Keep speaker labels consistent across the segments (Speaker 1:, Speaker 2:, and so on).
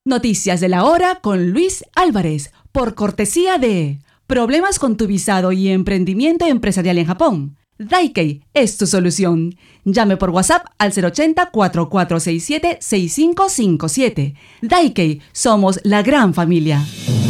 Speaker 1: Noticias de la hora con Luis Álvarez, por cortesía de Problemas con tu visado y emprendimiento empresarial en Japón. Daikei es tu solución. Llame por WhatsApp al 080-4467-6557. Daikei, somos la gran familia.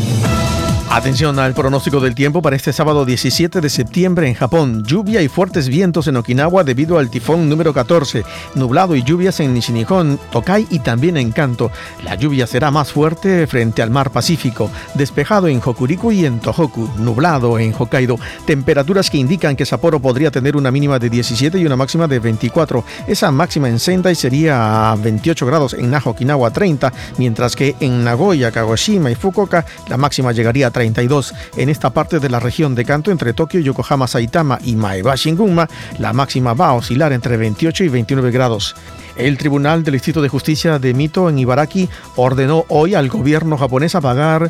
Speaker 2: Atención al pronóstico del tiempo para este sábado 17 de septiembre en Japón. Lluvia y fuertes vientos en Okinawa debido al tifón número 14. Nublado y lluvias en Nishinihon, Tokai y también en Kanto. La lluvia será más fuerte frente al mar Pacífico. Despejado en Hokuriku y en Tohoku. Nublado en Hokkaido. Temperaturas que indican que Sapporo podría tener una mínima de 17 y una máxima de 24. Esa máxima en Sendai sería 28 grados, en Naha, Okinawa 30, mientras que en Nagoya, Kagoshima y Fukuoka la máxima llegaría a 32. En esta parte de la región de Kanto, entre Tokio, Yokohama, Saitama y Maebashi, Gunma, la máxima va a oscilar entre 28 y 29 grados. El Tribunal del Distrito de Justicia de Mito, en Ibaraki, ordenó hoy al gobierno japonés a pagar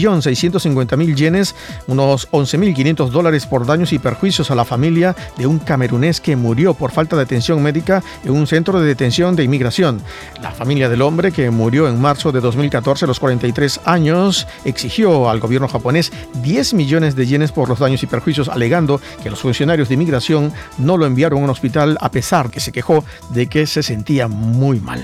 Speaker 2: 1.650.000 yenes, unos $11.500 por daños y perjuicios a la familia de un camerunés que murió por falta de atención médica en un centro de detención de inmigración. La familia del hombre, que murió en marzo de 2014 a los 43 años, exigió al gobierno japonés 10 millones de yenes por los daños y perjuicios, alegando que los funcionarios de inmigración no lo enviaron a un hospital a pesar que se quejó de que se sentía muy mal.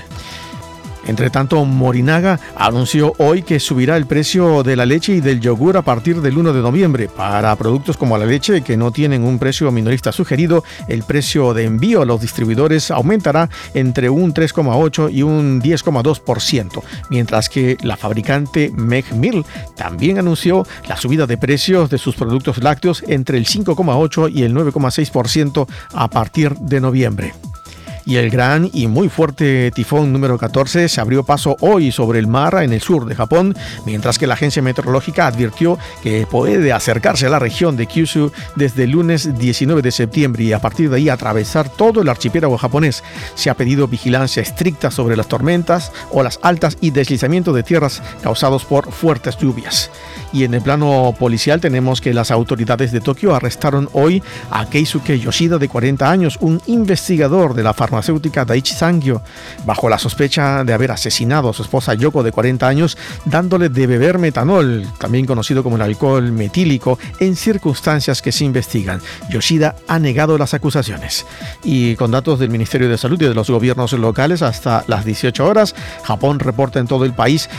Speaker 2: Entre tanto, Morinaga anunció hoy que subirá el precio de la leche y del yogur a partir del 1 de noviembre. Para productos como la leche, que no tienen un precio minorista sugerido, el precio de envío a los distribuidores aumentará entre un 3,8 y un 10,2%, mientras que la fabricante Meg Mill también anunció la subida de precios de sus productos lácteos entre el 5,8 y el 9,6% a partir de noviembre. Y el gran y muy fuerte tifón número 14 se abrió paso hoy sobre el mar en el sur de Japón, mientras que la agencia meteorológica advirtió que puede acercarse a la región de Kyushu desde el lunes 19 de septiembre y a partir de ahí atravesar todo el archipiélago japonés. Se ha pedido vigilancia estricta sobre las tormentas, olas altas y deslizamiento de tierras causados por fuertes lluvias. Y en el plano policial tenemos que las autoridades de Tokio arrestaron hoy a Keisuke Yoshida, de 40 años, un investigador de la farmacéutica Daiichi Sankyo, bajo la sospecha de haber asesinado a su esposa Yoko, de 40 años, dándole de beber metanol, también conocido como el alcohol metílico, en circunstancias que se investigan. Yoshida ha negado las acusaciones. Y con datos del Ministerio de Salud y de los gobiernos locales, hasta las 18 horas, Japón reporta en todo el país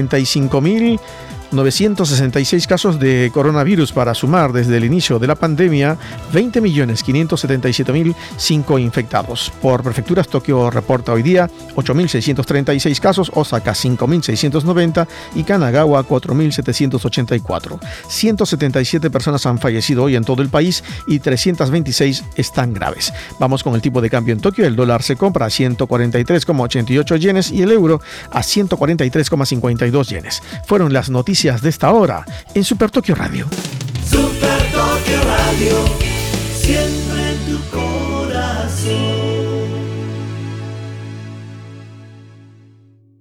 Speaker 2: 75.966 casos de coronavirus, para sumar desde el inicio de la pandemia 20.577.005 infectados. Por prefecturas, Tokio reporta hoy día 8.636 casos, Osaka 5.690 y Kanagawa 4.784. 177 personas han fallecido hoy en todo el país y 326 están graves. Vamos con el tipo de cambio en Tokio. El dólar se compra a 143,88 yenes y el euro a 143,52 yenes. Fueron las noticias de esta hora en Super Tokio Radio.
Speaker 3: Super Tokio Radio, siempre